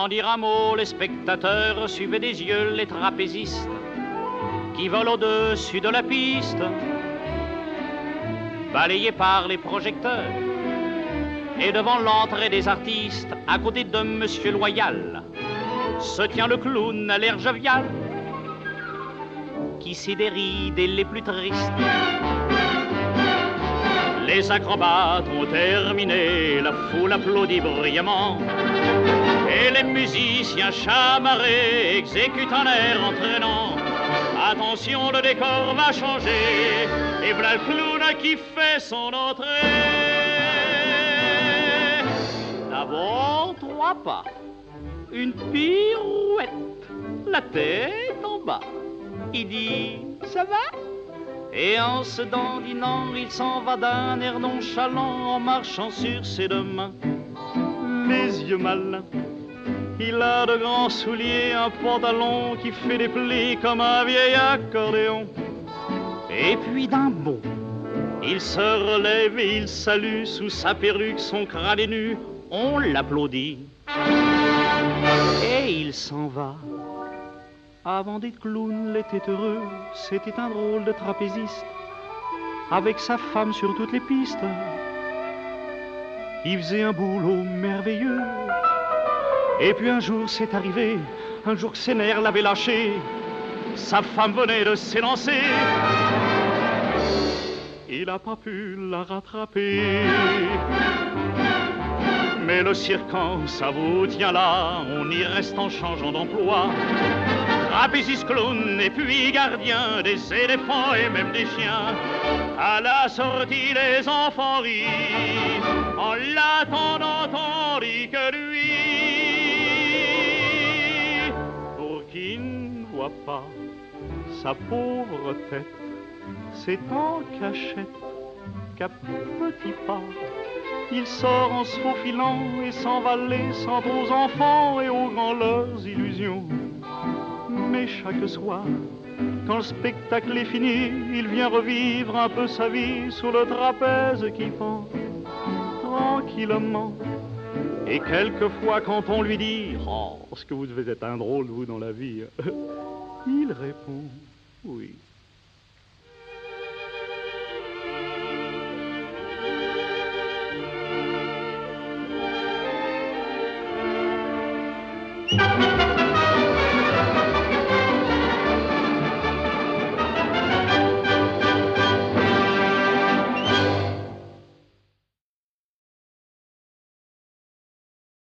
Sans dire un mot, les spectateurs suivaient des yeux les trapézistes qui volent au-dessus de la piste, balayés par les projecteurs. Et devant l'entrée des artistes, à côté de Monsieur Loyal, se tient le clown à l'air jovial, qui s'y déride les plus tristes. Les acrobates ont terminé, la foule applaudit bruyamment, et les musiciens chamarrés exécutent un air entraînant. Attention, le décor va changer, et voilà le clown qui fait son entrée. D'abord 3 pas, une pirouette, la tête en bas. Il dit « ça va ?» Et en se dandinant, il s'en va d'un air nonchalant, en marchant sur ses 2 mains, les yeux malins. Il a de grands souliers, un pantalon qui fait des plis comme un vieil accordéon. Et puis d'un bond, il se relève et il salue sous sa perruque son crâne nu. On l'applaudit et il s'en va. Avant d'être clown, il était heureux, c'était un drôle de trapéziste, avec sa femme sur toutes les pistes. Il faisait un boulot merveilleux. Et puis un jour c'est arrivé, un jour que ses nerfs l'avaient lâché, sa femme venait de s'élancer. Il n'a pas pu la rattraper. Mais le cirque, ça vous tient là, on y reste en changeant d'emploi. Trapéziste, clown et puis gardien des éléphants et même des chiens. À la sortie, les enfants rient, en l'attendant tandis que lui, pour qui ne voit pas sa pauvre tête, c'est en cachette qu'à petits pas, il sort en se faufilant et s'en va laissant aux enfants et aux grands leurs illusions. Mais chaque soir, quand le spectacle est fini, il vient revivre un peu sa vie sur le trapèze qui pend tranquillement. Et quelquefois, quand on lui dit « Oh, ce que vous devez être un drôle, vous, dans la vie », il répond « Oui ».